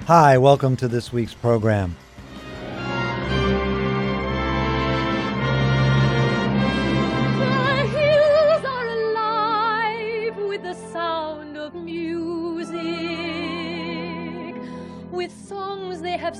Hi, welcome to this week's program. The hills are alive with the sound of music, with songs they have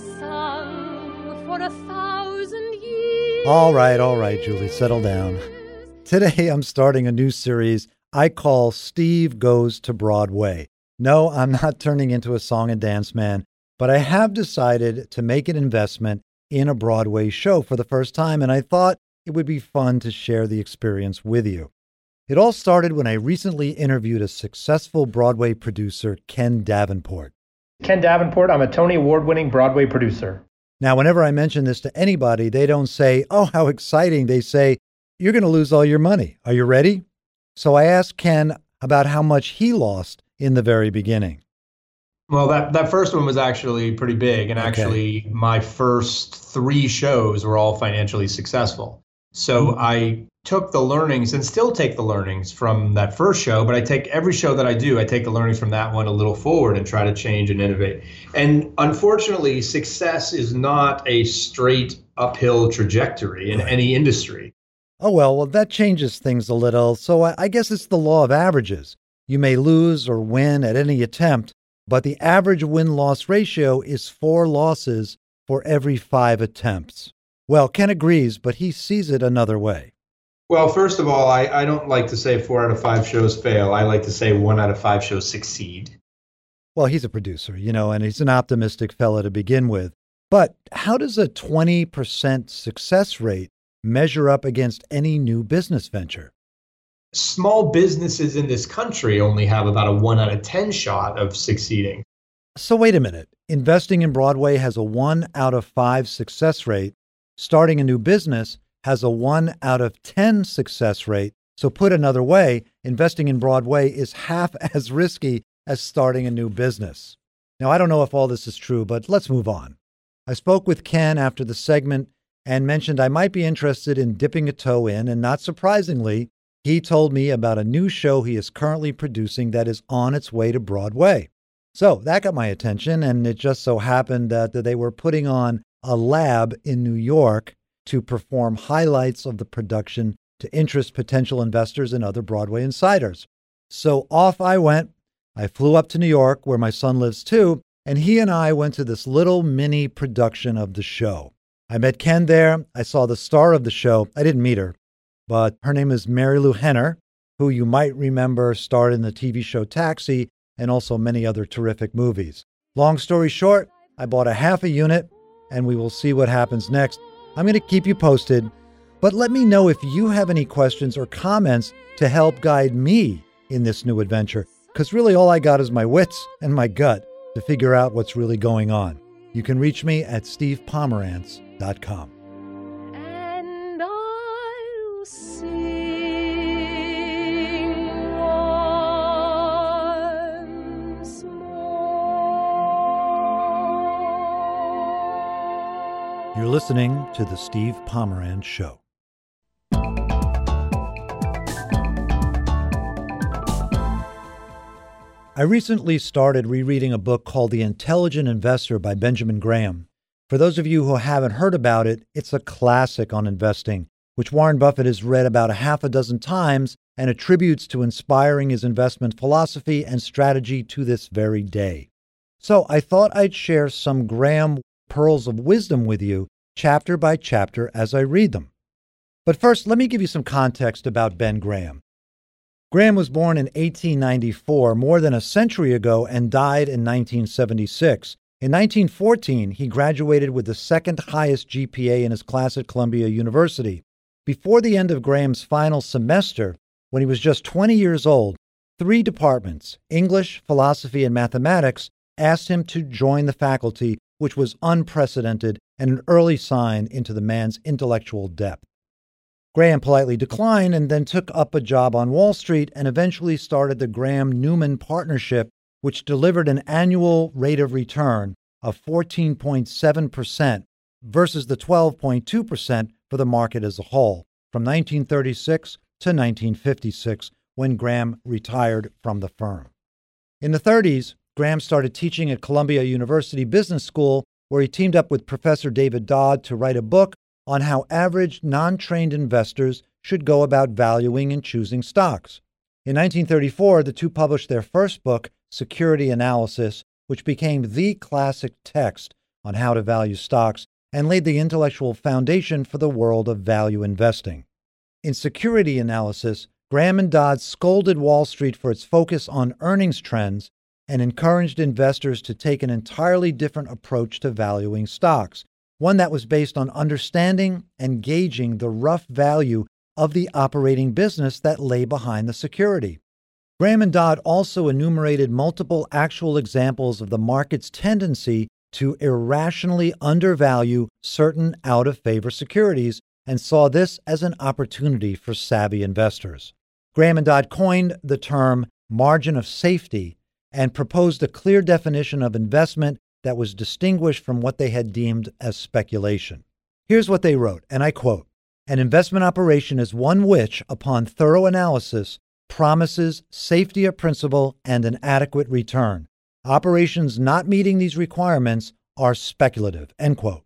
sung for 1,000 years. All right, Julie, settle down. Today I'm starting a new series I call Steve Goes to Broadway. No, I'm not turning into a song and dance man, but I have decided to make an investment in a Broadway show for the first time, and I thought it would be fun to share the experience with you. It all started when I recently interviewed a successful Broadway producer, Ken Davenport. Ken Davenport, I'm a Tony Award-winning Broadway producer. Now, whenever I mention this to anybody, they don't say, "Oh, how exciting." They say, "You're going to lose all your money. Are you ready?" So I asked Ken about how much he lost in the very beginning. Well, that first one was actually pretty big. And actually, my first 3 shows were all financially successful. So I took the learnings and still take the learnings from that first show. But I take every show that I do, I take the learnings from that one a little forward and try to change and innovate. And unfortunately, success is not a straight uphill trajectory in any industry. Oh, well, that changes things a little. So I guess it's the law of averages. You may lose or win at any attempt, but the average win-loss ratio is 4 losses for every 5 attempts. Well, Ken agrees, but he sees it another way. Well, first of all, I don't like to say 4 out of 5 shows fail. I like to say 1 out of 5 shows succeed. Well, he's a producer, and he's an optimistic fella to begin with. But how does a 20% success rate measure up against any new business venture? Small businesses in this country only have about a 1 out of 10 shot of succeeding. So wait a minute. Investing in Broadway has a 1 out of 5 success rate. Starting a new business has a 1 out of 10 success rate. So put another way, investing in Broadway is half as risky as starting a new business. Now, I don't know if all this is true, but let's move on. I spoke with Ken after the segment and mentioned I might be interested in dipping a toe in, and not surprisingly, he told me about a new show he is currently producing that is on its way to Broadway. So that got my attention, and it just so happened that they were putting on a lab in New York to perform highlights of the production to interest potential investors and other Broadway insiders. So off I went. I flew up to New York, where my son lives too, and he and I went to this little mini production of the show. I met Ken there. I saw the star of the show. I didn't meet her, but her name is Mary Lou Henner, who you might remember starred in the TV show Taxi and also many other terrific movies. Long story short, I bought a half a unit, and we will see what happens next. I'm going to keep you posted, but let me know if you have any questions or comments to help guide me in this new adventure, because really all I got is my wits and my gut to figure out what's really going on. You can reach me at stevepomerantz.com. And I'll sing once more. You're listening to The Steve Pomerantz Show. I recently started rereading a book called The Intelligent Investor by Benjamin Graham. For those of you who haven't heard about it, it's a classic on investing, which Warren Buffett has read about a half a dozen times and attributes to inspiring his investment philosophy and strategy to this very day. So I thought I'd share some Graham pearls of wisdom with you, chapter by chapter, as I read them. But first, let me give you some context about Ben Graham. Graham was born in 1894, more than a century ago, and died in 1976. In 1914, he graduated with the second highest GPA in his class at Columbia University. Before the end of Graham's final semester, when he was just 20 years old, 3 departments, English, philosophy, and mathematics, asked him to join the faculty, which was unprecedented and an early sign into the man's intellectual depth. Graham politely declined and then took up a job on Wall Street and eventually started the Graham-Newman Partnership, which delivered an annual rate of return of 14.7% versus the 12.2% for the market as a whole, from 1936 to 1956, when Graham retired from the firm. In the 30s, Graham started teaching at Columbia University Business School, where he teamed up with Professor David Dodd to write a book on how average, non-trained investors should go about valuing and choosing stocks. In 1934, the two published their first book, Security Analysis, which became the classic text on how to value stocks and laid the intellectual foundation for the world of value investing. In Security Analysis, Graham and Dodd scolded Wall Street for its focus on earnings trends and encouraged investors to take an entirely different approach to valuing stocks, one that was based on understanding and gauging the rough value of the operating business that lay behind the security. Graham and Dodd also enumerated multiple actual examples of the market's tendency to irrationally undervalue certain out-of-favor securities and saw this as an opportunity for savvy investors. Graham and Dodd coined the term margin of safety and proposed a clear definition of investment that was distinguished from what they had deemed as speculation. Here's what they wrote, and I quote, "An investment operation is one which, upon thorough analysis, promises safety of principal and an adequate return. Operations not meeting these requirements are speculative," end quote.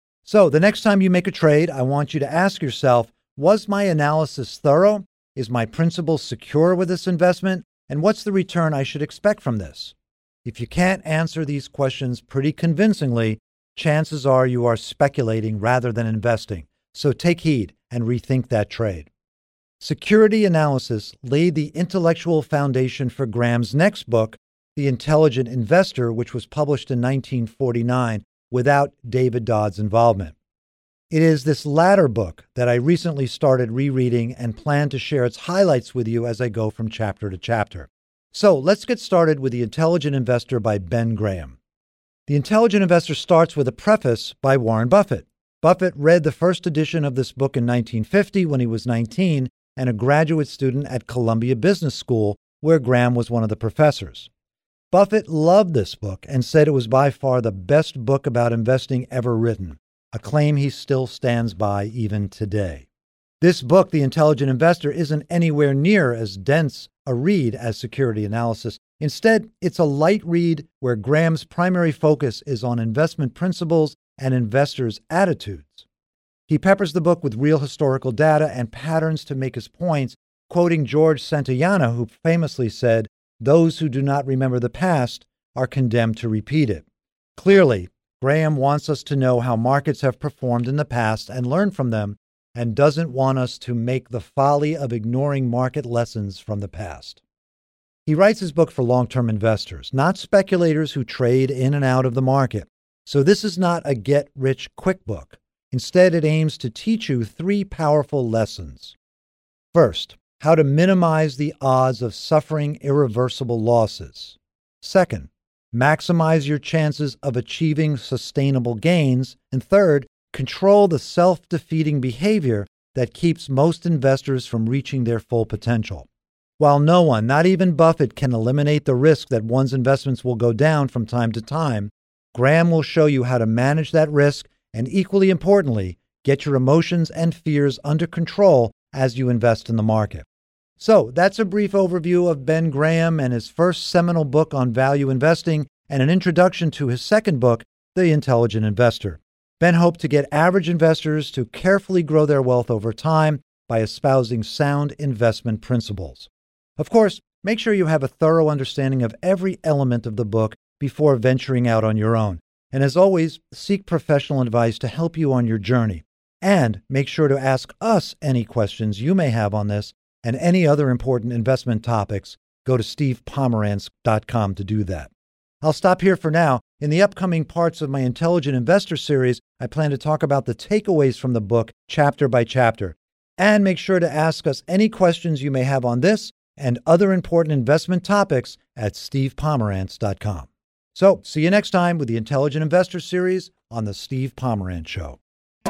So the next time you make a trade, I want you to ask yourself, was my analysis thorough? Is my principal secure with this investment? And what's the return I should expect from this? If you can't answer these questions pretty convincingly, chances are you are speculating rather than investing. So take heed and rethink that trade. Security Analysis laid the intellectual foundation for Graham's next book, The Intelligent Investor, which was published in 1949 without David Dodd's involvement. It is this latter book that I recently started rereading and plan to share its highlights with you as I go from chapter to chapter. So let's get started with The Intelligent Investor by Ben Graham. The Intelligent Investor starts with a preface by Warren Buffett. Buffett read the first edition of this book in 1950 when he was 19 and a graduate student at Columbia Business School, where Graham was one of the professors. Buffett loved this book and said it was by far the best book about investing ever written, a claim he still stands by even today. This book, The Intelligent Investor, isn't anywhere near as dense a read as Security Analysis. Instead, it's a light read where Graham's primary focus is on investment principles and investors' attitudes. He peppers the book with real historical data and patterns to make his points, quoting George Santayana, who famously said, "Those who do not remember the past are condemned to repeat it." Clearly, Graham wants us to know how markets have performed in the past and learn from them, and doesn't want us to make the folly of ignoring market lessons from the past. He writes his book for long-term investors, not speculators who trade in and out of the market. So this is not a get-rich-quick book. Instead, it aims to teach you three powerful lessons. First, how to minimize the odds of suffering irreversible losses. Second, maximize your chances of achieving sustainable gains. And third, control the self-defeating behavior that keeps most investors from reaching their full potential. While no one, not even Buffett, can eliminate the risk that one's investments will go down from time to time, Graham will show you how to manage that risk and, equally importantly, get your emotions and fears under control as you invest in the market. So that's a brief overview of Ben Graham and his first seminal book on value investing and an introduction to his second book, The Intelligent Investor. Ben hoped to get average investors to carefully grow their wealth over time by espousing sound investment principles. Of course, make sure you have a thorough understanding of every element of the book before venturing out on your own. And as always, seek professional advice to help you on your journey. And make sure to ask us any questions you may have on this and any other important investment topics. Go to stevepomerantz.com to do that. I'll stop here for now. In the upcoming parts of my Intelligent Investor series, I plan to talk about the takeaways from the book chapter by chapter. And make sure to ask us any questions you may have on this and other important investment topics at stevepomerantz.com. So, see you next time with the Intelligent Investor series on The Steve Pomerantz Show.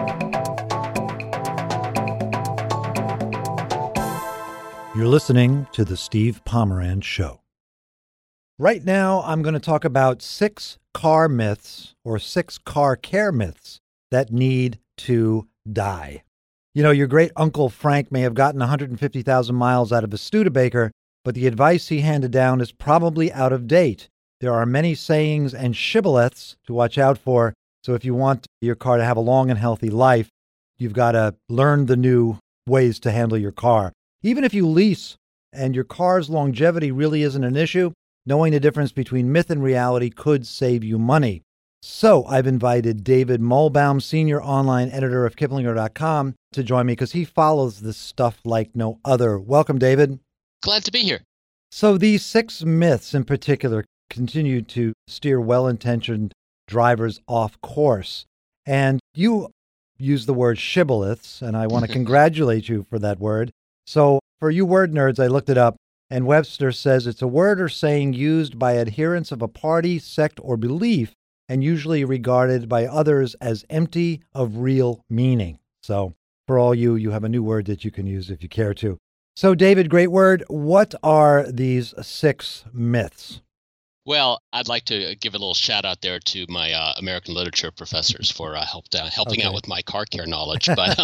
You're listening to The Steve Pomerantz Show. Right now, I'm going to talk about 6 car myths or 6 car care myths that need to die. You know, your great uncle Frank may have gotten 150,000 miles out of a Studebaker, but the advice he handed down is probably out of date. There are many sayings and shibboleths to watch out for. So if you want your car to have a long and healthy life, you've got to learn the new ways to handle your car. Even if you lease and your car's longevity really isn't an issue, knowing the difference between myth and reality could save you money. So I've invited David Mulbaum, senior online editor of Kiplinger.com, to join me because he follows this stuff like no other. Welcome, David. Glad to be here. So these 6 myths in particular continue to steer well-intentioned drivers off course. And you use the word shibboleths, and I want to congratulate you for that word. So for you word nerds, I looked it up, and Webster says it's a word or saying used by adherents of a party, sect, or belief, and usually regarded by others as empty of real meaning. So for all you have a new word that you can use if you care to. So David, great word. What are these 6 myths? Well, I'd like to give a little shout out there to my American literature professors for helping out with my car care knowledge. But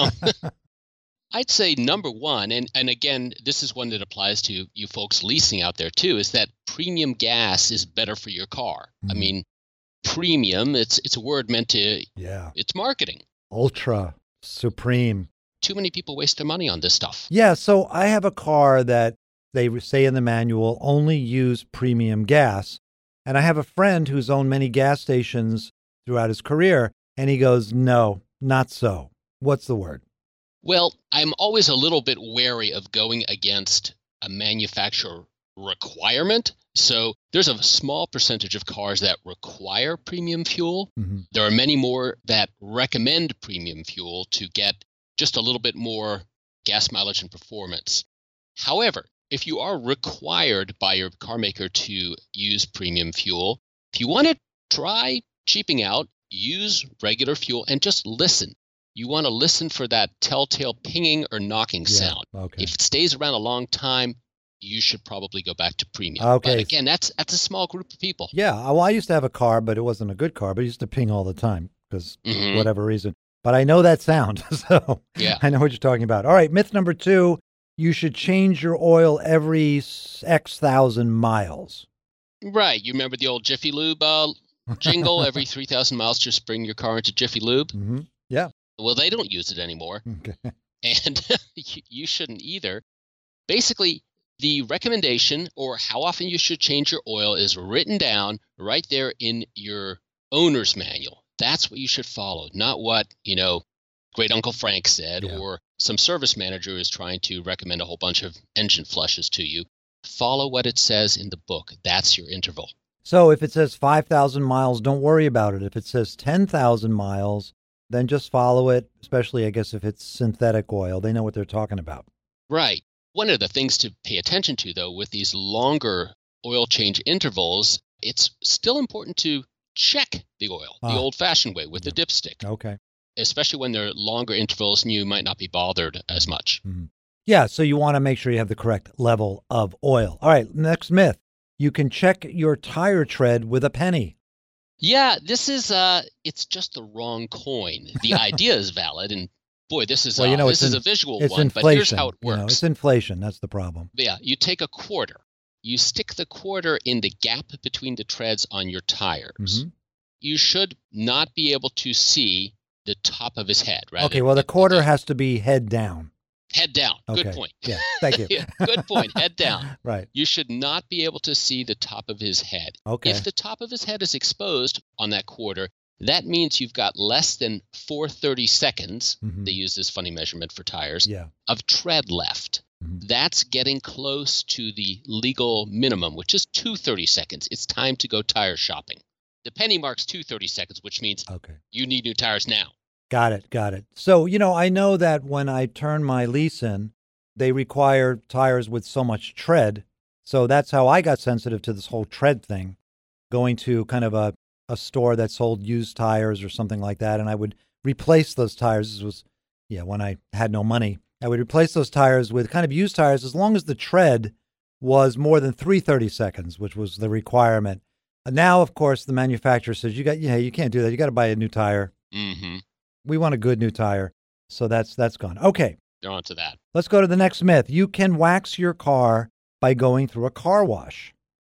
I'd say number one, and again, this is one that applies to you folks leasing out there too, is that premium gas is better for your car. I mean, premium, it's a word meant to, it's marketing. Ultra, supreme. Too many people waste their money on this stuff. Yeah, so I have a car that they say in the manual only use premium gas. And I have a friend who's owned many gas stations throughout his career, and he goes, no, not so. What's the word? Well, I'm always a little bit wary of going against a manufacturer requirement. So there's a small percentage of cars that require premium fuel. Mm-hmm. There are many more that recommend premium fuel to get just a little bit more gas mileage and performance. However, if you are required by your car maker to use premium fuel, if you want to try cheaping out, use regular fuel and just listen. You want to listen for that telltale pinging or knocking sound. Okay. If it stays around a long time, you should probably go back to premium. Okay. But again, that's a small group of people. Yeah. Well, I used to have a car, but it wasn't a good car, but it used to ping all the time because whatever reason. But I know that sound, so I know what you're talking about. All right, myth number 2. You should change your oil every X thousand miles. Right. You remember the old Jiffy Lube jingle? Every 3,000 miles, just bring your car into Jiffy Lube? Mm-hmm. Yeah. Well, they don't use it anymore. Okay. And you shouldn't either. Basically, the recommendation or how often you should change your oil is written down right there in your owner's manual. That's what you should follow, not what, Great Uncle Frank said or some service manager is trying to recommend a whole bunch of engine flushes to you. Follow what it says in the book. That's your interval. So if it says 5,000 miles, don't worry about it. If it says 10,000 miles, then just follow it, especially, I guess, if it's synthetic oil. They know what they're talking about. Right. One of the things to pay attention to, though, with these longer oil change intervals, it's still important to check the oil the old-fashioned way with the dipstick. Okay. Especially when they're longer intervals and you might not be bothered as much. Mm-hmm. Yeah, so you want to make sure you have the correct level of oil. All right, next myth. You can check your tire tread with a penny. Yeah, this is, it's just the wrong coin. The idea is valid, and boy, this is, this is a visual one, inflation. But here's how it works. It's inflation, that's the problem. Yeah, you take a quarter. You stick the quarter in the gap between the treads on your tires. Mm-hmm. You should not be able to see the top of his head, right? Okay, well, the quarter has to be head down. Head down. Okay. Good point. Yeah, thank you. Good point. Head down. Right. You should not be able to see the top of his head. Okay. If the top of his head is exposed on that quarter, that means you've got less than 430 seconds, they use this funny measurement for tires, of tread left. Mm-hmm. That's getting close to the legal minimum, which is 230 seconds. It's time to go tire shopping. The penny marks 230 seconds, which means you need new tires now. Got it. So, I know that when I turn my lease in, they require tires with so much tread. So that's how I got sensitive to this whole tread thing, going to kind of a store that sold used tires or something like that. And I would replace those tires. This was, when I had no money. I would replace those tires with kind of used tires as long as the tread was more than 330 seconds, which was the requirement. Now, of course, the manufacturer says, you can't do that. You got to buy a new tire. Mm-hmm. We want a good new tire. So that's gone. Okay. They're on to that. Let's go to the next myth. You can wax your car by going through a car wash.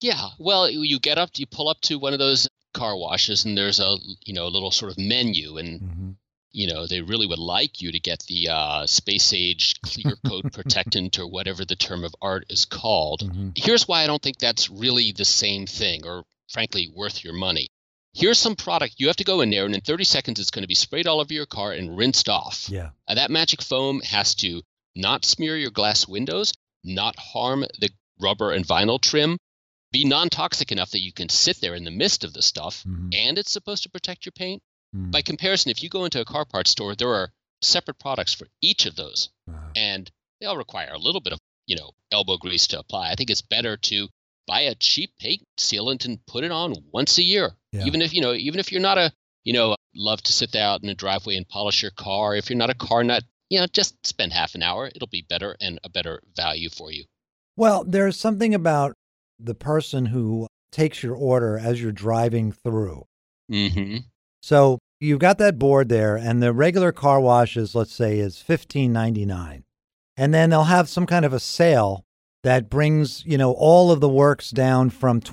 Yeah. Well, you get up, you pull up to one of those car washes, and there's a little sort of menu, and they really would like you to get the space age clear coat protectant or whatever the term of art is called. Here's why I don't think that's really the same thing, or frankly worth your money. Here's some product. You have to go in there, and in 30 seconds, it's going to be sprayed all over your car and rinsed off. Yeah. That magic foam has to not smear your glass windows, not harm the rubber and vinyl trim, be non-toxic enough that you can sit there in the midst of the stuff, and it's supposed to protect your paint. By comparison, if you go into a car parts store, there are separate products for each of those, and they all require a little bit of, elbow grease to apply. I think it's better to buy a cheap paint sealant and put it on once a year. Yeah. Even if you're not love to sit out in the driveway and polish your car. If you're not a car nut, just spend half an hour. It'll be better and a better value for you. Well, there's something about the person who takes your order as you're driving through. So you've got that board there, and the regular car washes, let's say, is $15.99. And then they'll have some kind of a sale that brings, all of the works down from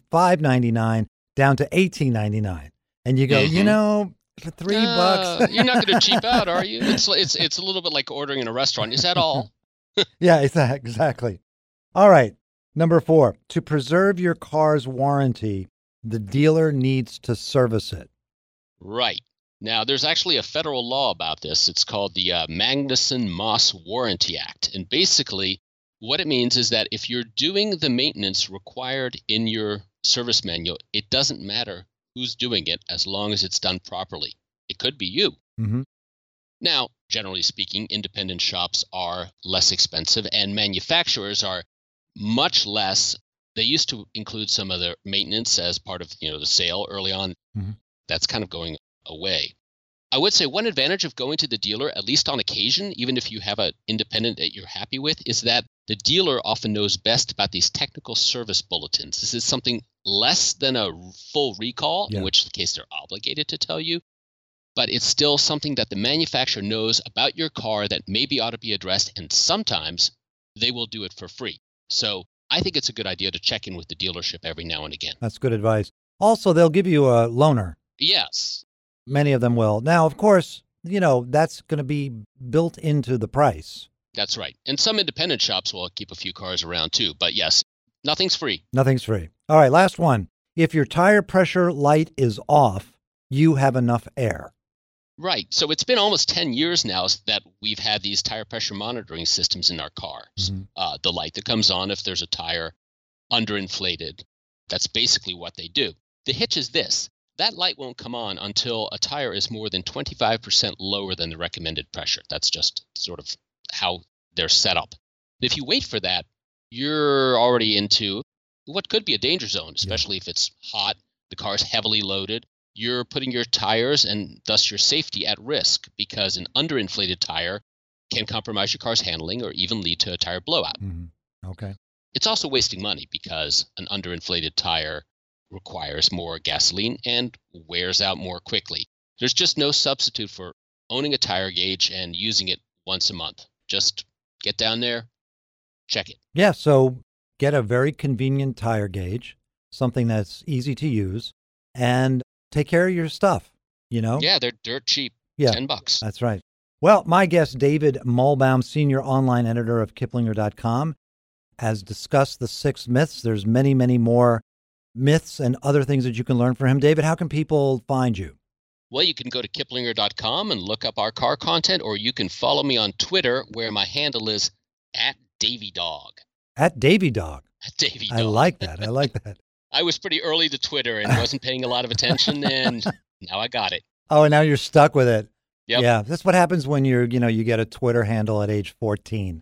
$25.99 down to $18.99. And you go, for $3. You're not going to cheap out, are you? It's a little bit like ordering in a restaurant. Is that all? Yeah, exactly. All right. Number 4, to preserve your car's warranty, the dealer needs to service it. Right. Now, there's actually a federal law about this. It's called the Magnuson-Moss Warranty Act. And basically, what it means is that if you're doing the maintenance required in your service manual, it doesn't matter who's doing it as long as it's done properly. It could be you. Now, generally speaking, independent shops are less expensive, and manufacturers are much less. They used to include some of their maintenance as part of the sale early on. That's kind of going away. I would say one advantage of going to the dealer, at least on occasion, even if you have an independent that you're happy with, is that the dealer often knows best about these technical service bulletins. This is something less than a full recall, in which case they're obligated to tell you, but it's still something that the manufacturer knows about your car that maybe ought to be addressed, and sometimes they will do it for free. So I think it's a good idea to check in with the dealership every now and again. That's good advice. Also, they'll give you a loaner. Yes. Many of them will. Now, of course, that's going to be built into the price. That's right. And some independent shops will keep a few cars around too. But yes, nothing's free. Nothing's free. All right, last one. If your tire pressure light is off, you have enough air. Right. So it's been almost 10 years now that we've had these tire pressure monitoring systems in our cars. The light that comes on if there's a tire underinflated. That's basically what they do. The hitch is this. That light won't come on until a tire is more than 25% lower than the recommended pressure. That's just sort of how they're set up. If you wait for that, you're already into what could be a danger zone, especially if it's hot, the car's heavily loaded. You're putting your tires and thus your safety at risk because an underinflated tire can compromise your car's handling or even lead to a tire blowout. Okay. It's also wasting money because an underinflated tire requires more gasoline and wears out more quickly. There's just no substitute for owning a tire gauge and using it once a month. Just get down there, check it. Yeah, so get a very convenient tire gauge, something that's easy to use, and take care of your stuff, Yeah, they're dirt cheap. Yeah, $10. That's right. Well, my guest, David Muhlbaum, senior online editor of Kiplinger.com, has discussed the 6 myths. There's many, many more myths and other things that you can learn from him. David, how can people find you? Well, you can go to Kiplinger.com and look up our car content, or you can follow me on Twitter, where my handle is @DavyDog. @DavyDog. @DavyDog. I like that. I was pretty early to Twitter and wasn't paying a lot of attention, and now I got it. Oh, and now you're stuck with it. Yep. Yeah, that's what happens when you get a Twitter handle at age 14.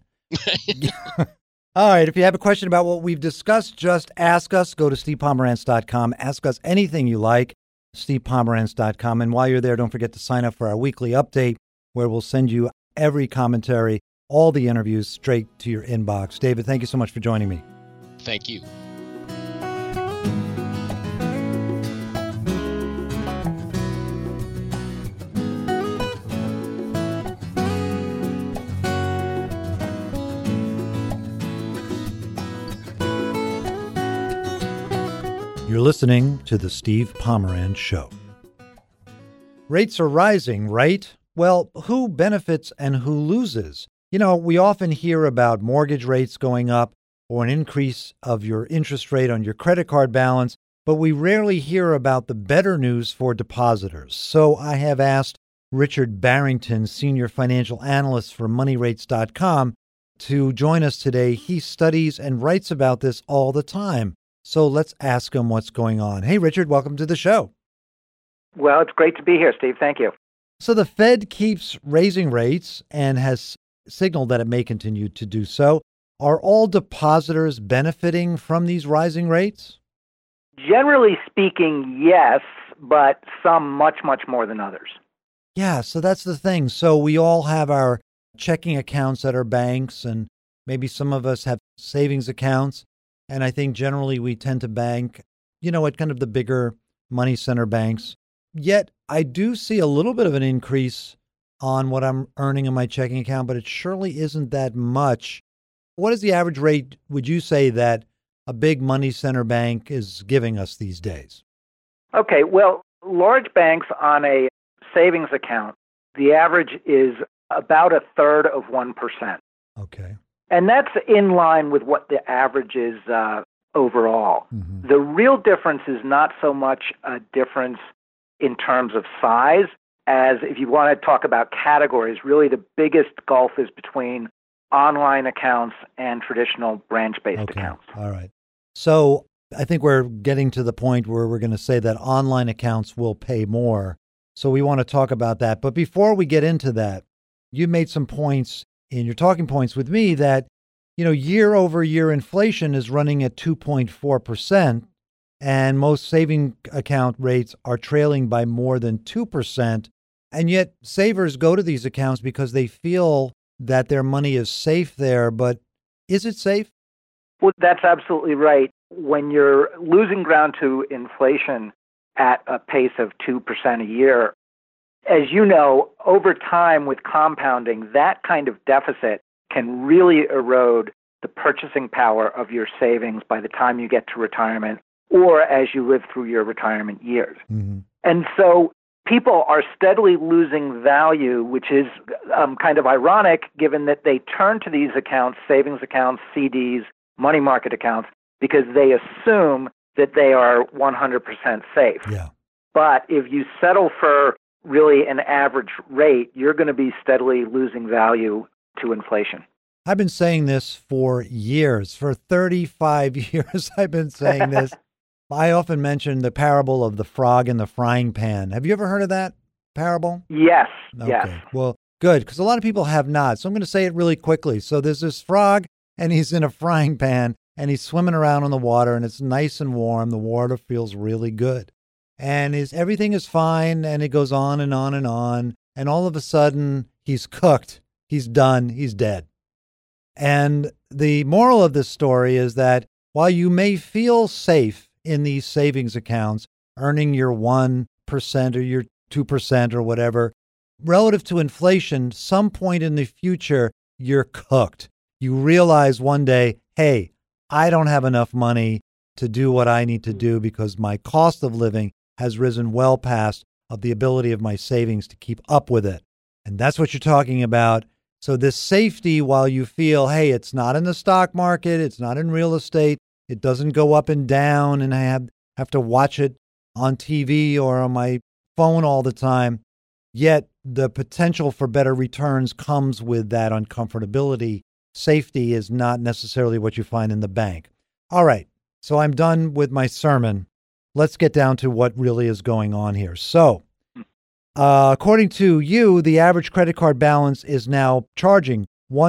All right, if you have a question about what we've discussed, just ask us. Go to stevepomerantz.com. Ask us anything you like, stevepomerantz.com. And while you're there, don't forget to sign up for our weekly update, where we'll send you every commentary, all the interviews straight to your inbox. David, thank you so much for joining me. Thank you. You're listening to The Steve Pomeranz Show. Rates are rising, right? Well, who benefits and who loses? You know, we often hear about mortgage rates going up or an increase of your interest rate on your credit card balance, but we rarely hear about the better news for depositors. So I have asked Richard Barrington, Senior Financial Analyst for MoneyRates.com, to join us today. He studies and writes about this all the time. So let's ask him what's going on. Hey, Richard, welcome to the show. Well, it's great to be here, Steve. Thank you. So the Fed keeps raising rates and has signaled that it may continue to do so. Are all depositors benefiting from these rising rates? Generally speaking, yes, but some much, much more than others. Yeah, so that's the thing. So we all have our checking accounts at our banks, and maybe some of us have savings accounts. And I think generally we tend to bank, at kind of the bigger money center banks. Yet I do see a little bit of an increase on what I'm earning in my checking account, but it surely isn't that much. What is the average rate, would you say, that a big money center bank is giving us these days? Okay, well, large banks on a savings account, the average is about 1/3 of 1%. Okay. And that's in line with what the average is overall. Mm-hmm. The real difference is not so much a difference in terms of size as if you want to talk about categories, really the biggest gulf is between online accounts and traditional branch-based accounts. All right. So I think we're getting to the point where we're going to say that online accounts will pay more. So we want to talk about that. But before we get into that, you made some points in your talking points with me that, year over year inflation is running at 2.4%, and most saving account rates are trailing by more than 2%. And yet savers go to these accounts because they feel that their money is safe there. But is it safe? Well, that's absolutely right. When you're losing ground to inflation at a pace of 2% a year, as you know, over time with compounding, that kind of deficit can really erode the purchasing power of your savings by the time you get to retirement or as you live through your retirement years. Mm-hmm. And so people are steadily losing value, which is kind of ironic given that they turn to these accounts, savings accounts, CDs, money market accounts, because they assume that they are 100% safe. Yeah. But if you settle for really an average rate, you're going to be steadily losing value to inflation. I've been saying this for years. For 35 years, I've been saying this. I often mention the parable of the frog in the frying pan. Have you ever heard of that parable? Yes. Okay. Yes. Well, good, because a lot of people have not. So I'm going to say it really quickly. So there's this frog, and he's in a frying pan, and he's swimming around in the water, and it's nice and warm. The water feels really good. And everything is fine, and it goes on and on and on. And all of a sudden, he's cooked. He's done. He's dead. And the moral of this story is that while you may feel safe in these savings accounts, earning your 1% or your 2% or whatever, relative to inflation, some point in the future, you're cooked. You realize one day, hey, I don't have enough money to do what I need to do because my cost of living has risen well past of the ability of my savings to keep up with it. And that's what you're talking about. So this safety, while you feel, hey, it's not in the stock market, it's not in real estate, it doesn't go up and down, and I have to watch it on TV or on my phone all the time. Yet the potential for better returns comes with that uncomfortability. Safety is not necessarily what you find in the bank. All right, so I'm done with my sermon. Let's get down to what really is going on here. So, according to you, the average credit card balance is now charging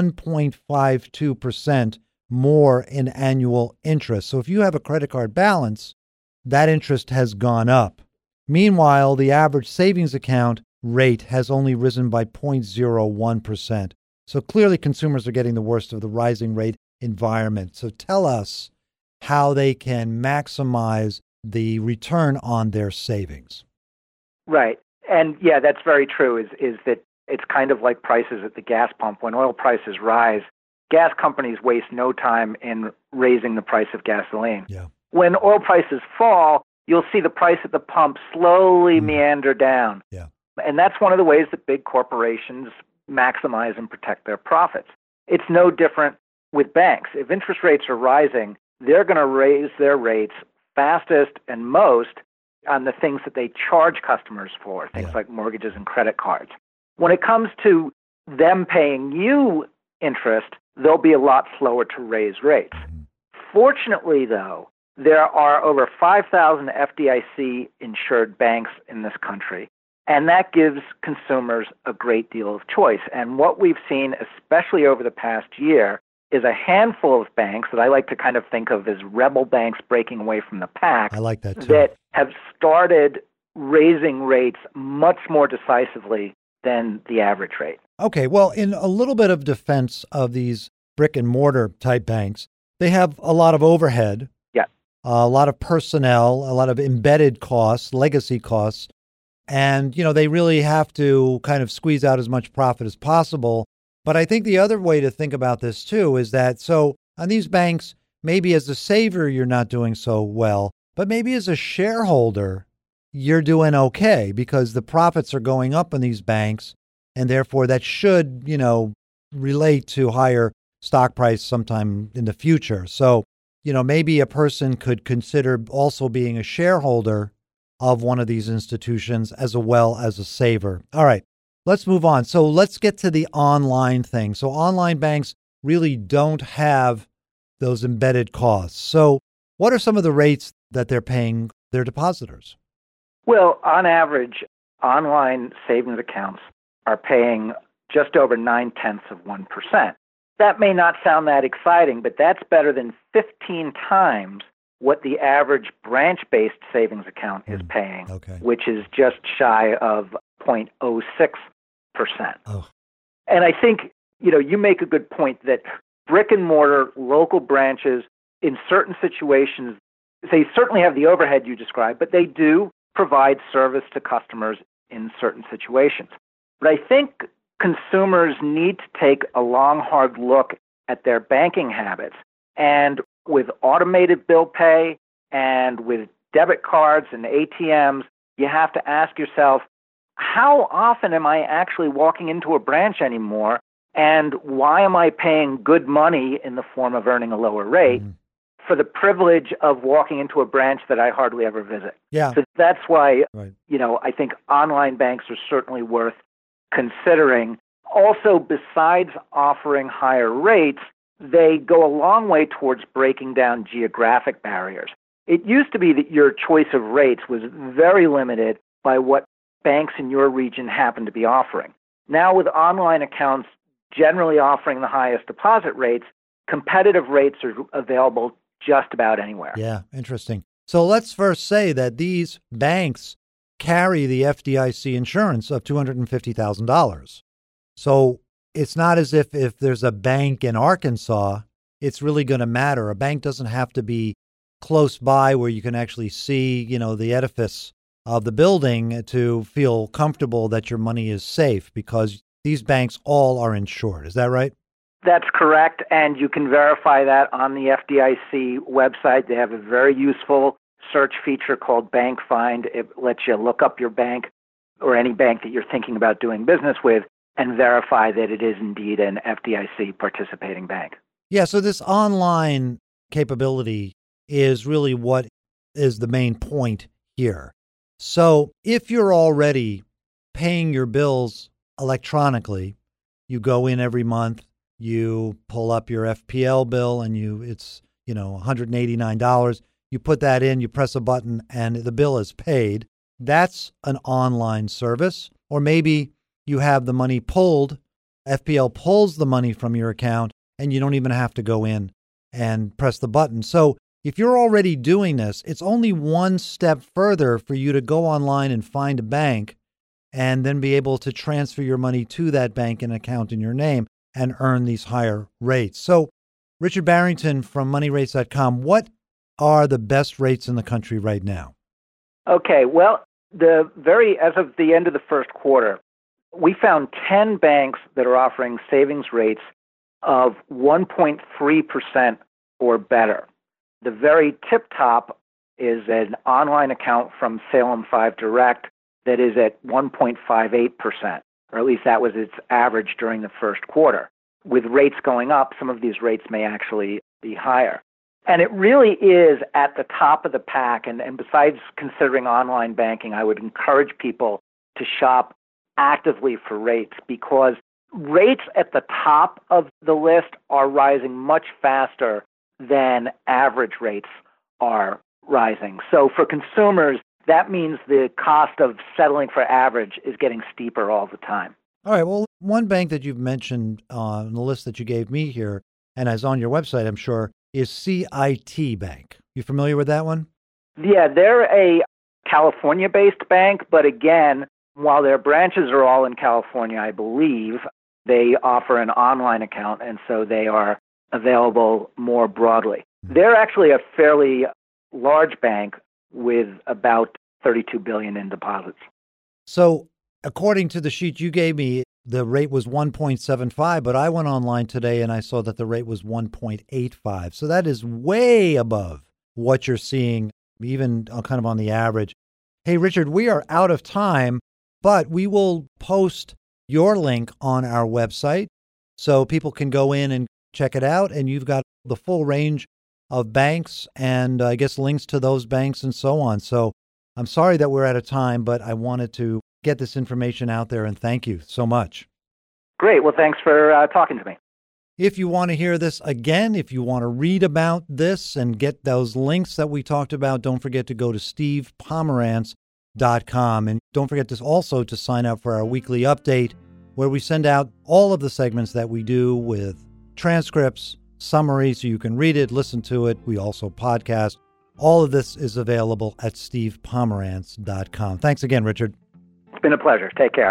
1.52% more in annual interest. So if you have a credit card balance, that interest has gone up. Meanwhile, the average savings account rate has only risen by 0.01%. So clearly consumers are getting the worst of the rising rate environment. So tell us how they can maximize the return on their savings. Right. And yeah, that's very true, is that it's kind of like prices at the gas pump. When oil prices rise, gas companies waste no time in raising the price of gasoline. Yeah. when oil prices fall, you'll see the price at the pump slowly meander down. Yeah. And that's one of the ways that big corporations maximize and protect their profits. It's no different with banks. If interest rates are rising, they're going to raise their rates fastest and most on the things that they charge customers for, things like mortgages and credit cards. When it comes to them paying you interest, they'll be a lot slower to raise rates. Fortunately, though, there are over 5,000 FDIC-insured banks in this country, and that gives consumers a great deal of choice. And what we've seen, especially over the past year, is a handful of banks that I like to kind of think of as rebel banks breaking away from the pack. I like that too. That have started raising rates much more decisively than the average rate. Okay, well, in a little bit of defense of these brick and mortar type banks, they have a lot of overhead, a lot of personnel, a lot of embedded costs, legacy costs, and they really have to kind of squeeze out as much profit as possible. But I think the other way to think about this too is that so on these banks, maybe as a saver you're not doing so well, but maybe as a shareholder you're doing okay because the profits are going up in these banks, and therefore that should relate to higher stock price sometime in the future. So maybe a person could consider also being a shareholder of one of these institutions as well as a saver. All right, let's move on. So let's get to the online thing. So online banks really don't have those embedded costs. So what are some of the rates that they're paying their depositors? Well, on average, online savings accounts are paying just over 0.9%. That may not sound that exciting, but that's better than 15 times what the average branch-based savings account is paying, which is just shy of 0.06%. Oh. And I think, you make a good point that brick and mortar local branches in certain situations, they certainly have the overhead you described, but they do provide service to customers in certain situations. But I think consumers need to take a long, hard look at their banking habits. And with automated bill pay and with debit cards and ATMs, you have to ask yourself, how often am I actually walking into a branch anymore? And why am I paying good money in the form of earning a lower rate for the privilege of walking into a branch that I hardly ever visit? Yeah. So that's why, I think online banks are certainly worth considering. Also, besides offering higher rates, they go a long way towards breaking down geographic barriers. It used to be that your choice of rates was very limited by what banks in your region happen to be offering. Now, with online accounts generally offering the highest deposit rates, competitive rates are available just about anywhere. Yeah, interesting. So let's first say that these banks carry the FDIC insurance of $250,000. So it's not as if there's a bank in Arkansas, it's really going to matter. A bank doesn't have to be close by where you can actually see, the edifice of the building to feel comfortable that your money is safe because these banks all are insured. Is that right? That's correct. And you can verify that on the FDIC website. They have a very useful search feature called Bank Find. It lets you look up your bank or any bank that you're thinking about doing business with and verify that it is indeed an FDIC participating bank. Yeah, so this online capability is really what is the main point here. So if you're already paying your bills electronically, you go in every month, you pull up your FPL bill and it's $189. You put that in, you press a button, and the bill is paid. That's an online service. Or maybe you have the money pulled, FPL pulls the money from your account, and you don't even have to go in and press the button. So if you're already doing this, it's only one step further for you to go online and find a bank and then be able to transfer your money to that bank and account in your name and earn these higher rates. So Richard Barrington from moneyrates.com, what are the best rates in the country right now? Okay, well, as of the end of the first quarter, we found 10 banks that are offering savings rates of 1.3% or better. The very tip top is an online account from Salem 5 Direct that is at 1.58%, or at least that was its average during the first quarter. With rates going up, some of these rates may actually be higher. And it really is at the top of the pack. And besides considering online banking, I would encourage people to shop actively for rates, because rates at the top of the list are rising much faster than average rates are rising. So for consumers, that means the cost of settling for average is getting steeper all the time. All right. Well, one bank that you've mentioned on the list that you gave me here, and is on your website, I'm sure, is CIT Bank. You familiar with that one? Yeah, they're a California-based bank, but again, while their branches are all in California, I believe, they offer an online account, and so they are available more broadly. They're actually a fairly large bank with about $32 billion in deposits. So according to the sheet you gave me, the rate was 1.75, but I went online today and I saw that the rate was 1.85. So that is way above what you're seeing, even kind of on the average. Hey, Richard, we are out of time, but we will post your link on our website so people can go in and check it out. And you've got the full range of banks and I guess links to those banks and so on. So I'm sorry that we're out of time, but I wanted to get this information out there, and thank you so much. Great. Well, thanks for talking to me. If you want to hear this again, if you want to read about this and get those links that we talked about, don't forget to go to stevepomerantz.com. And don't forget to sign up for our weekly update, where we send out all of the segments that we do with transcripts, summaries, so you can read it, listen to it. We also podcast. All of this is available at stevepomerantz.com. Thanks again, Richard. It's been a pleasure. Take care.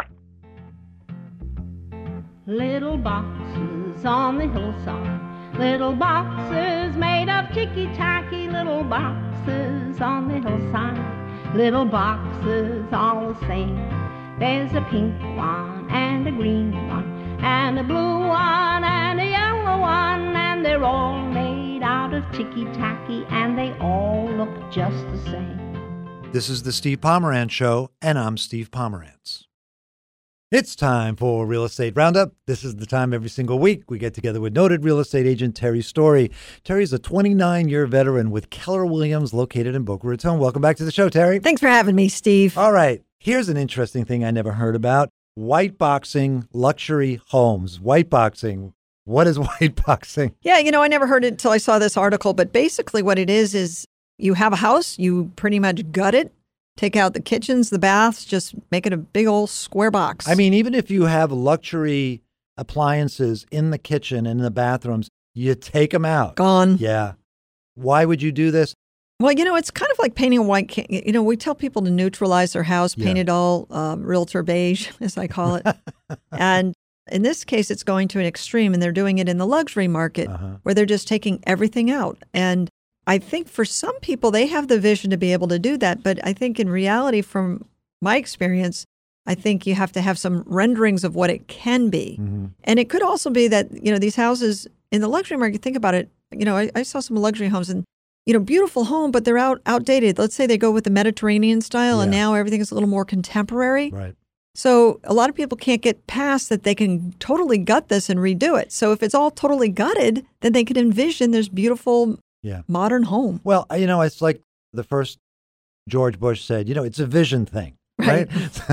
Little boxes on the hillside, little boxes made of ticky-tacky, little boxes on the hillside, little boxes all the same. There's a pink one and a green one and a blue one and a yellow one, and they're all made out of ticky-tacky and they all look just the same. This is the Steve Pomerantz Show, and I'm Steve Pomerantz. It's time for Real Estate Roundup. This is the time every single week we get together with noted real estate agent Terry Story. Terry's a 29-year veteran with Keller Williams, located in Boca Raton. Welcome back to the show, Terry. Thanks for having me, Steve. All right. Here's an interesting thing I never heard about. White boxing luxury homes. White boxing. What is white boxing? Yeah, I never heard it until I saw this article, but basically what it is you have a house, you pretty much gut it, take out the kitchens, the baths, just make it a big old square box. I mean, even if you have luxury appliances in the kitchen and in the bathrooms, you take them out. Gone. Yeah. Why would you do this? Well, it's kind of like painting a white, we tell people to neutralize their house, paint it all realtor beige, as I call it. And in this case, it's going to an extreme, and they're doing it in the luxury market where they're just taking everything out. And I think for some people, they have the vision to be able to do that. But I think in reality, from my experience, I think you have to have some renderings of what it can be. Mm-hmm. And it could also be that, these houses in the luxury market, think about it. I saw some luxury homes and, beautiful home, but they're outdated. Let's say they go with the Mediterranean style and now everything is a little more contemporary. Right. So a lot of people can't get past that they can totally gut this and redo it. So if it's all totally gutted, then they can envision this beautiful modern home. Well, it's like the first George Bush said, it's a vision thing, right?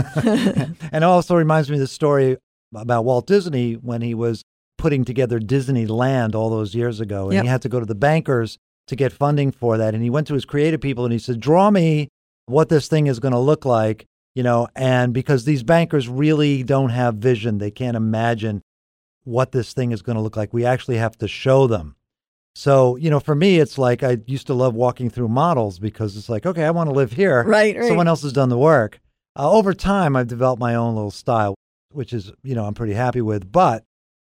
And it also reminds me of the story about Walt Disney when he was putting together Disneyland all those years ago. And he had to go to the bankers to get funding for that. And he went to his creative people and he said, draw me what this thing is going to look like, and because these bankers really don't have vision, they can't imagine what this thing is going to look like. We actually have to show them. So, for me, it's like I used to love walking through models because it's like, okay, I want to live here. Right. Someone else has done the work. Over time, I've developed my own little style, which is, I'm pretty happy with. But,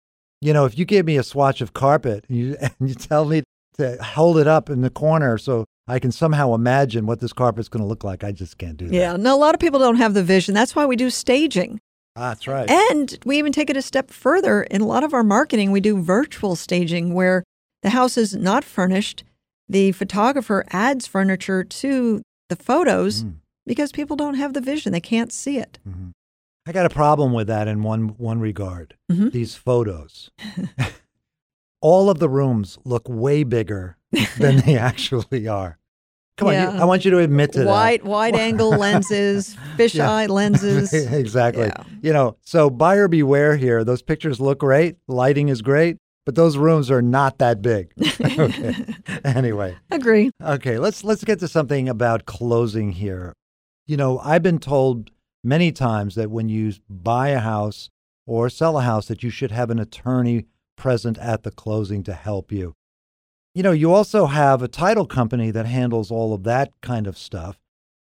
if you give me a swatch of carpet and you tell me to hold it up in the corner so I can somehow imagine what this carpet's going to look like, I just can't do that. Yeah. No, a lot of people don't have the vision. That's why we do staging. That's right. And we even take it a step further. In a lot of our marketing, we do virtual staging where the house is not furnished. the photographer adds furniture to the photos because people don't have the vision. They can't see it. Mm-hmm. I got a problem with that in one regard. Mm-hmm. These photos. All of the rooms look way bigger than they actually are. Come on, I want you to admit to that. Wide angle lenses, fisheye lenses. Exactly. Yeah. So buyer beware here. Those pictures look great. Lighting is great. But those rooms are not that big. Okay. Anyway. Agree. Okay, let's get to something about closing here. I've been told many times that when you buy a house or sell a house that you should have an attorney present at the closing to help you. You also have a title company that handles all of that kind of stuff.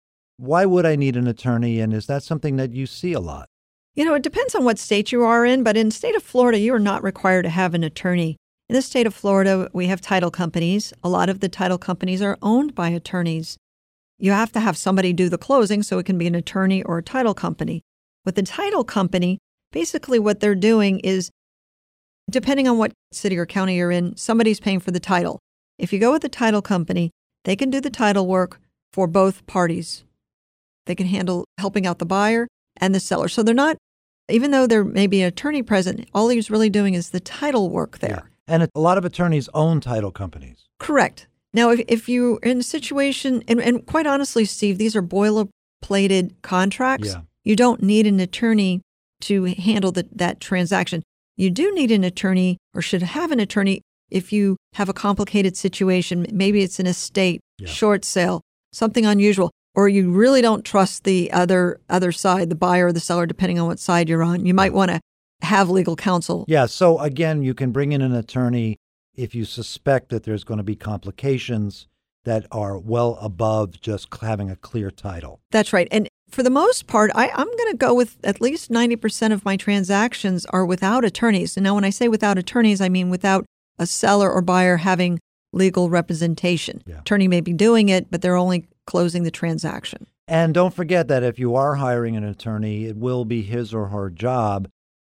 Why would I need an attorney, and is that something that you see a lot? It depends on what state you are in, but in the state of Florida, you are not required to have an attorney. In the state of Florida, we have title companies. A lot of the title companies are owned by attorneys. You have to have somebody do the closing, so it can be an attorney or a title company. With the title company, basically what they're doing is, depending on what city or county you're in, somebody's paying for the title. If you go with the title company, they can do the title work for both parties. They can handle helping out the buyer and the seller. So they're not, even though there may be an attorney present, all he's really doing is the title work there. Yeah. And a lot of attorneys own title companies. Correct. Now, if you're in a situation, and quite honestly, Steve, these are boilerplated contracts. Yeah. You don't need an attorney to handle that transaction. You do need an attorney, or should have an attorney, if you have a complicated situation. Maybe it's an estate, short sale, something unusual. Or you really don't trust the other side, the buyer or the seller, depending on what side you're on. You might want to have legal counsel. Yeah. So again, you can bring in an attorney if you suspect that there's going to be complications that are well above just having a clear title. That's right. And for the most part, I'm going to go with at least 90% of my transactions are without attorneys. And now when I say without attorneys, I mean without a seller or buyer having legal representation. Yeah. Attorney may be doing it, but they're only closing the transaction. And don't forget that if you are hiring an attorney, it will be his or her job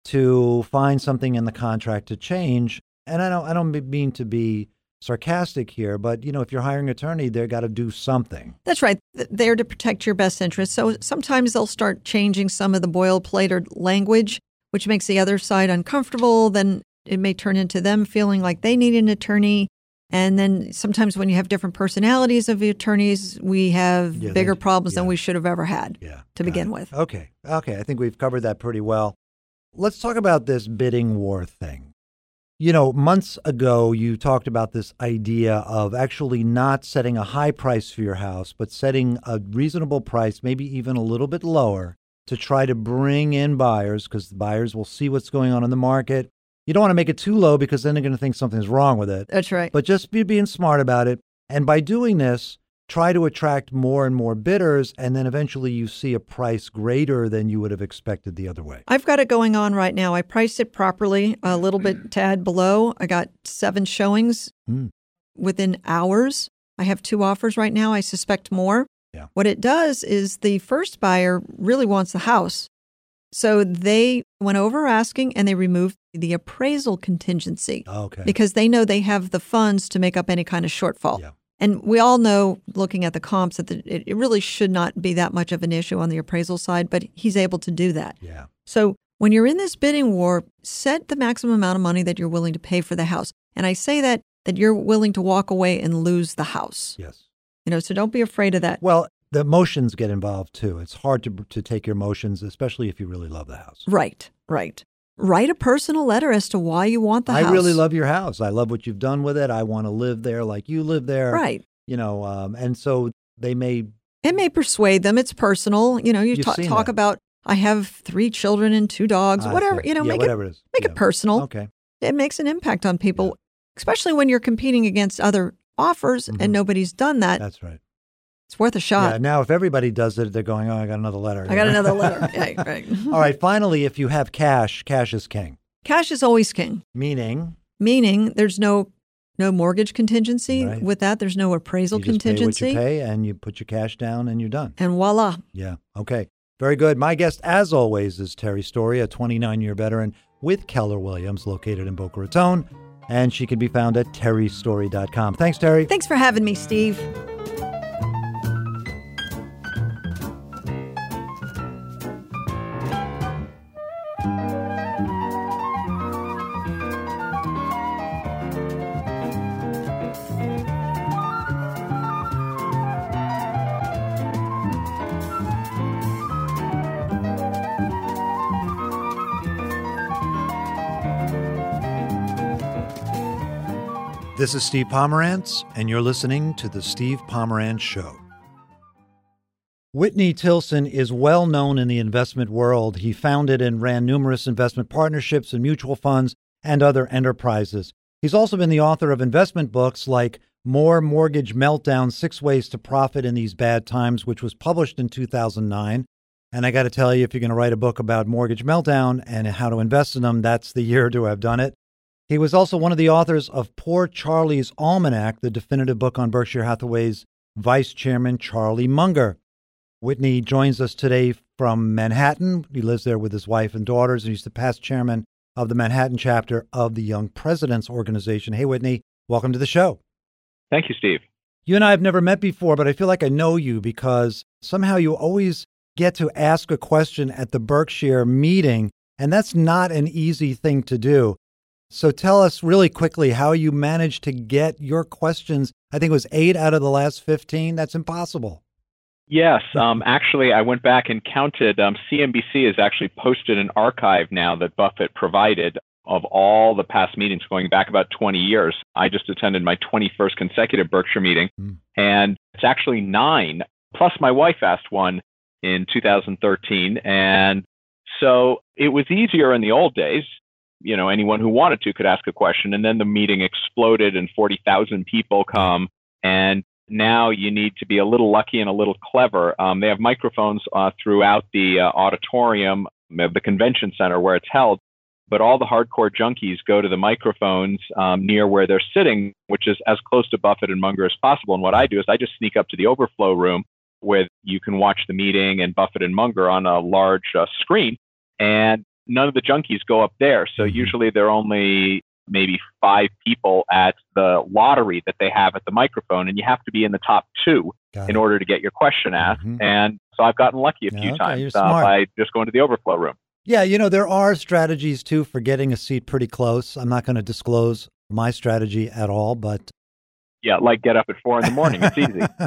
to find something in the contract to change. And I don't mean to be sarcastic here, but if you're hiring an attorney, they've got to do something. That's right. They're to protect your best interests. So sometimes they'll start changing some of the boilerplate language, which makes the other side uncomfortable. Then it may turn into them feeling like they need an attorney. And then sometimes when you have different personalities of the attorneys, we have bigger problems than we should have ever had to begin with. Okay. I think we've covered that pretty well. Let's talk about this bidding war thing. Months ago, you talked about this idea of actually not setting a high price for your house, but setting a reasonable price, maybe even a little bit lower, to try to bring in buyers, because the buyers will see what's going on in the market. You don't want to make it too low because then they're going to think something's wrong with it. That's right. But just be being smart about it. And by doing this, try to attract more and more bidders, and then eventually you see a price greater than you would have expected the other way. I've got it going on right now. I priced it properly, a little bit tad below. I got 7 showings within hours. I have 2 offers right now. I suspect more. Yeah. What it does is the first buyer really wants the house. So they went over asking and they removed the appraisal contingency because they know they have the funds to make up any kind of shortfall. Yeah. And we all know, looking at the comps, that it really should not be that much of an issue on the appraisal side, but he's able to do that. Yeah. So when you're in this bidding war, set the maximum amount of money that you're willing to pay for the house. And I say that you're willing to walk away and lose the house. Yes. So don't be afraid of that. Well, the emotions get involved too. It's hard to take your emotions, especially if you really love the house. Right. Write a personal letter as to why you want the house. I really love your house. I love what you've done with it. I want to live there like you live there. Right. And so they may... It may persuade them. It's personal. You talk about, I have 3 children and 2 dogs, whatever, make it personal. Okay. It makes an impact on people, especially when you're competing against other offers and nobody's done that. That's right. It's worth a shot. Yeah, now if everybody does it, they're going, I got another letter. I got another letter. Yeah, right. All right, finally, if you have cash is king. Cash is always king. Meaning there's no mortgage contingency. Right. With that, there's no appraisal you just contingency. pay what you pay and you put your cash down and you're done. And voila. Yeah, okay. Very good. My guest, as always, is Terry Story, a 29-year veteran with Keller Williams, located in Boca Raton. and she can be found at terrystory.com. Thanks, Terry. Thanks for having me, Steve. This is Steve Pomerantz, and you're listening to The Steve Pomerantz Show. Whitney Tilson is well known in the investment world. He founded and ran numerous investment partnerships and mutual funds and other enterprises. He's also been the author of investment books like More Mortgage Meltdown, 6 Ways to Profit in These Bad Times, which was published in 2009. And I got to tell you, if you're going to write a book about mortgage meltdown and how to invest in them, that's the year to have done it. He was also one of the authors of Poor Charlie's Almanac, the definitive book on Berkshire Hathaway's Vice Chairman Charlie Munger. Whitney joins us today from Manhattan. He lives there with his wife and daughters, and he's the past chairman of the Manhattan chapter of the Young Presidents Organization. Hey, Whitney, welcome to the show. Thank you, Steve. You and I have never met before, but I feel like I know you because somehow you always get to ask a question at the Berkshire meeting, and that's not an easy thing to do. So tell us really quickly how you managed to get your questions. I think it was 8 out of the last 15. That's impossible. Yes. Actually, I went back and counted. CNBC has actually posted an archive now that Buffett provided of all the past meetings going back about 20 years. I just attended my 21st consecutive Berkshire meeting, and it's actually 9, plus my wife asked one in 2013. And so it was easier in the old days. You know, anyone who wanted to could ask a question, and then the meeting exploded and 40,000 people come. And now you need to be a little lucky and a little clever. They have microphones throughout the auditorium, the convention center where it's held, but all the hardcore junkies go to the microphones near where they're sitting, which is as close to Buffett and Munger as possible. And what I do is I just sneak up to the overflow room where you can watch the meeting and Buffett and Munger on a large screen. And none of the junkies go up there. So usually there are only maybe 5 people at the lottery that they have at the microphone, and you have to be in the top 2 in order to get your question asked. And so I've gotten lucky a few times by just going to the overflow room. Yeah, you know, there are strategies, too, for getting a seat pretty close. I'm not going to disclose my strategy at all, but... Yeah, like get up at 4 in the morning. It's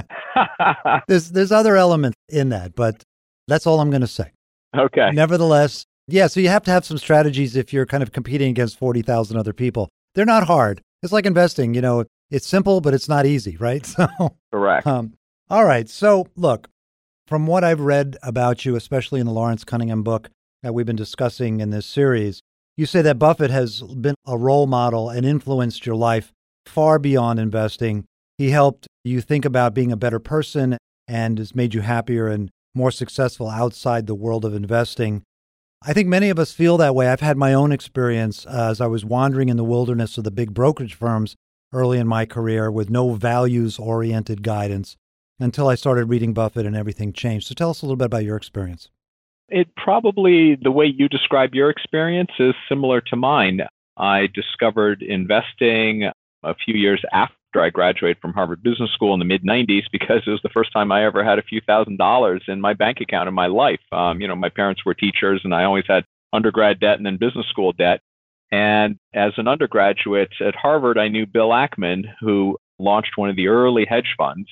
easy. There's other elements in that, but that's all I'm going to say. Okay. Nevertheless... Yeah, so you have to have some strategies if you're kind of competing against 40,000 other people. They're not hard. It's like investing, you know, it's simple, but it's not easy, right? So, correct. All right. So, look, from what I've read about you, especially in the Lawrence Cunningham book that we've been discussing in this series, you say that Buffett has been a role model and influenced your life far beyond investing. He helped you think about being a better person and has made you happier and more successful outside the world of investing. I think many of us feel that way. I've had my own experience as I was wandering in the wilderness of the big brokerage firms early in my career with no values-oriented guidance until I started reading Buffett and everything changed. So tell us a little bit about your experience. It probably, the way you describe your experience is similar to mine. I discovered investing a few years after I graduated from Harvard Business School in the mid-90s because it was the first time I ever had a few $1,000s in my bank account in my life. You know, my parents were teachers and I always had undergrad debt and then business school debt. And as an undergraduate at Harvard, I knew Bill Ackman, who launched one of the early hedge funds.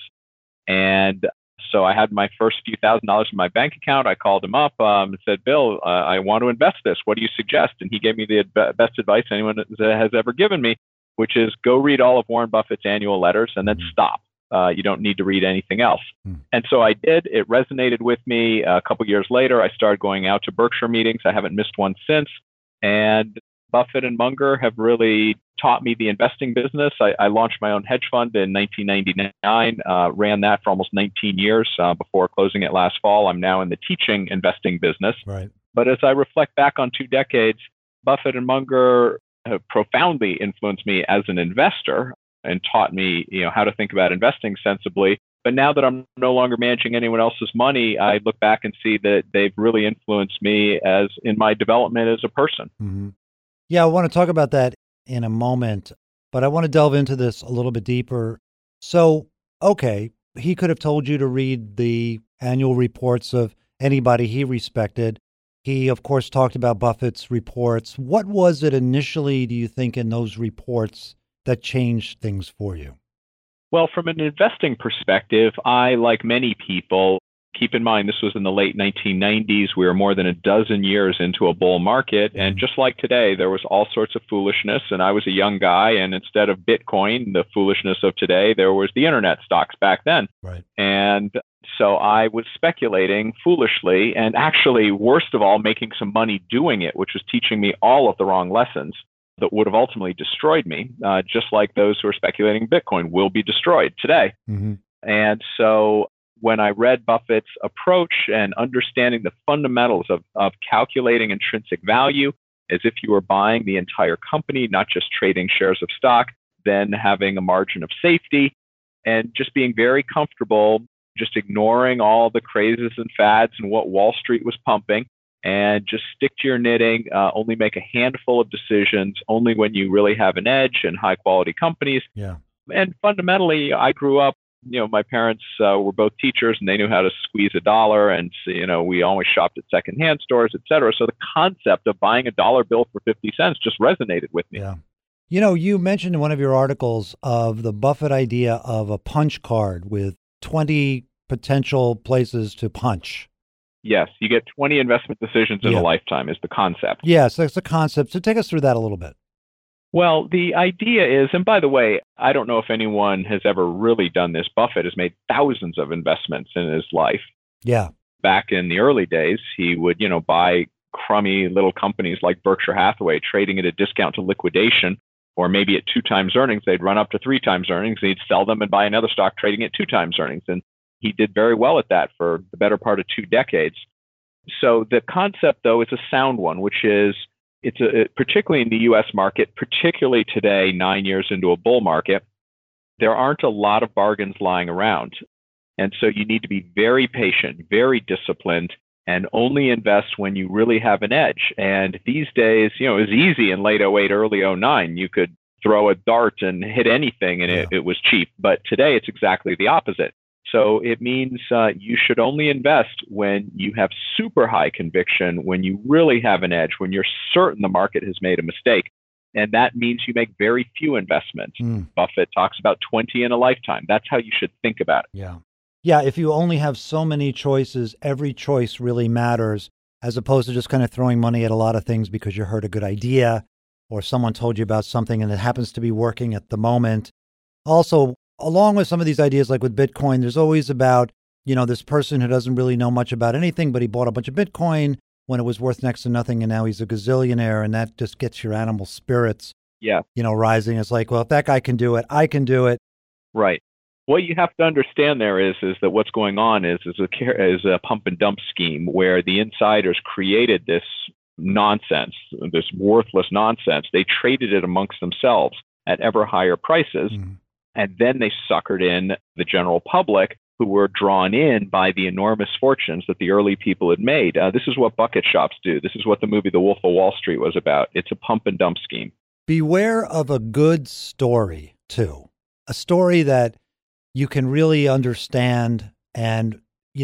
And so I had my first few $1,000s in my bank account. I called him up and said, Bill, I want to invest this. What do you suggest? And he gave me the best advice anyone has ever given me, which is go read all of Warren Buffett's annual letters and then stop. You don't need to read anything else. And so I did. It resonated with me. A couple years later, I started going out to Berkshire meetings. I haven't missed one since. And Buffett and Munger have really taught me the investing business. I launched my own hedge fund in 1999, ran that for almost 19 years before closing it last fall. I'm now in the teaching investing business. Right. But as I reflect back on 2 decades, Buffett and Munger have profoundly influenced me as an investor and taught me, you know, how to think about investing sensibly. But now that I'm no longer managing anyone else's money, I look back and see that they've really influenced me as in my development as a person. Yeah, I want to talk about that in a moment, but I want to delve into this a little bit deeper. So, okay, he could have told you to read the annual reports of anybody he respected. He, of course, talked about Buffett's reports. What was it initially, do you think, in those reports that changed things for you? Well, from an investing perspective, I, like many people, keep in mind this was in the late 1990s. We were more than a dozen years into a bull market. And just like today, there was all sorts of foolishness. And I was a young guy. And instead of Bitcoin, the foolishness of today, there was the internet stocks back then. Right. And so I was speculating foolishly and actually, worst of all, making some money doing it, which was teaching me all of the wrong lessons that would have ultimately destroyed me, just like those who are speculating Bitcoin will be destroyed today. Mm-hmm. And so when I read Buffett's approach and understanding the fundamentals of calculating intrinsic value as if you were buying the entire company, not just trading shares of stock, then having a margin of safety and just being very comfortable, just ignoring all the crazes and fads and what Wall Street was pumping, and just stick to your knitting, only make a handful of decisions, only when you really have an edge in high quality companies. Yeah. And fundamentally, I grew up, my parents were both teachers and they knew how to squeeze a dollar. And, we always shopped at secondhand stores, et cetera. So the concept of buying a dollar bill for 50 cents just resonated with me. Yeah. You mentioned in one of your articles of the Buffett idea of a punch card with 20 potential places to punch. Yes, you get 20 investment decisions in a lifetime is the concept. Yes, that's the concept. So take us through that a little bit. Well, the idea is, and by the way, I don't know if anyone has ever really done this. Buffett has made thousands of investments in his life. Yeah. Back in the early days, he would, buy crummy little companies like Berkshire Hathaway, trading at a discount to liquidation, or maybe at 2 times earnings. They'd run up to 3 times earnings. And he'd sell them and buy another stock trading at 2 times earnings. And he did very well at that for the better part of 2 decades. So the concept, though, is a sound one, which is particularly in the U.S. market, particularly today, 9 years into a bull market, there aren't a lot of bargains lying around. And so you need to be very patient, very disciplined, and only invest when you really have an edge. And these days, it was easy in late 08, early 09. You could throw a dart and hit anything and it was cheap. But today it's exactly the opposite. So it means you should only invest when you have super high conviction, when you really have an edge, when you're certain the market has made a mistake. And that means you make very few investments. Buffett talks about 20 in a lifetime. That's how you should think about it. Yeah. Yeah, if you only have so many choices, every choice really matters, as opposed to just kind of throwing money at a lot of things because you heard a good idea or someone told you about something and it happens to be working at the moment. Also, along with some of these ideas, like with Bitcoin, there's always about, this person who doesn't really know much about anything, but he bought a bunch of Bitcoin when it was worth next to nothing, and now he's a gazillionaire, and that just gets your animal spirits, rising. It's like, well, if that guy can do it, I can do it. Right. What you have to understand there is that what's going on is a pump and dump scheme where the insiders created this nonsense, this worthless nonsense. They traded it amongst themselves at ever higher prices. And then they suckered in the general public who were drawn in by the enormous fortunes that the early people had made. This is what bucket shops do. This is what the movie The Wolf of Wall Street was about. It's a pump and dump scheme. Beware of a good story, too. A story that you can really understand and,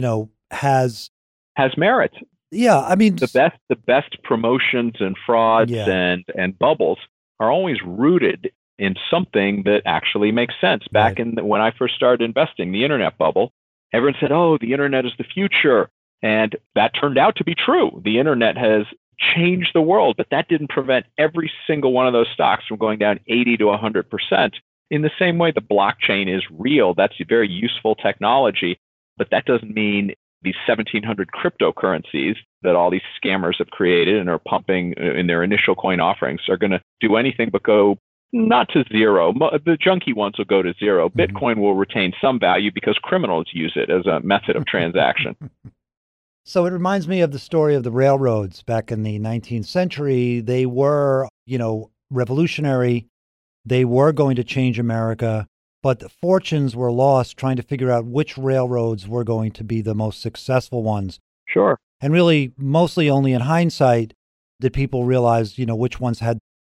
has merit. Yeah, I mean, the best promotions and frauds and bubbles are always rooted in something that actually makes sense. Back when I first started investing, the internet bubble, everyone said, "Oh, the internet is the future," and that turned out to be true. The internet has changed the world, but that didn't prevent every single one of those stocks from going down 80 to 100%. In the same way, the blockchain is real. That's a very useful technology, but that doesn't mean these 1,700 cryptocurrencies that all these scammers have created and are pumping in their initial coin offerings are going to do anything but go not to zero. The junky ones will go to zero. Bitcoin will retain some value because criminals use it as a method of transaction. So it reminds me of the story of the railroads back in the 19th century. They were, revolutionary. They were going to change America, but the fortunes were lost trying to figure out which railroads were going to be the most successful ones. Sure. And really, mostly only in hindsight did people realize, which ones had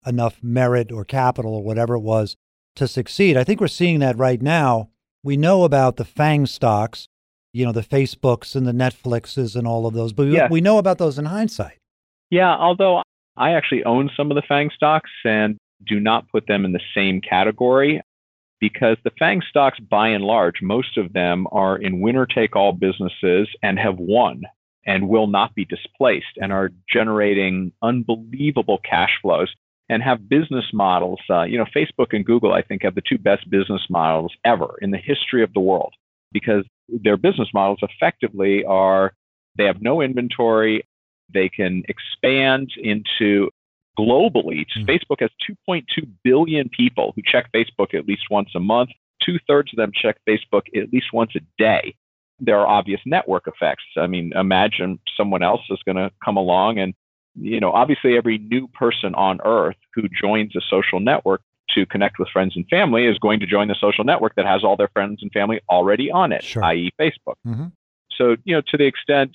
enough merit or capital or whatever it was to succeed. I think we're seeing that right now. We know about the FANG stocks, the Facebooks and the Netflixes and all of those, but we know about those in hindsight. Yeah, although I actually own some of the FANG stocks and do not put them in the same category because the FANG stocks, by and large, most of them are in winner-take-all businesses and have won and will not be displaced and are generating unbelievable cash flows and have business models. Facebook and Google, I think, have the two best business models ever in the history of the world because their business models effectively are they have no inventory. They can expand into globally. Facebook has 2.2 billion people who check Facebook at least once a month. 2/3 of them check Facebook at least once a day. There are obvious network effects. I mean, imagine someone else is going to come along and, obviously every new person on earth who joins a social network to connect with friends and family is going to join the social network that has all their friends and family already on it, i.e. Facebook. Mm-hmm. So, to the extent,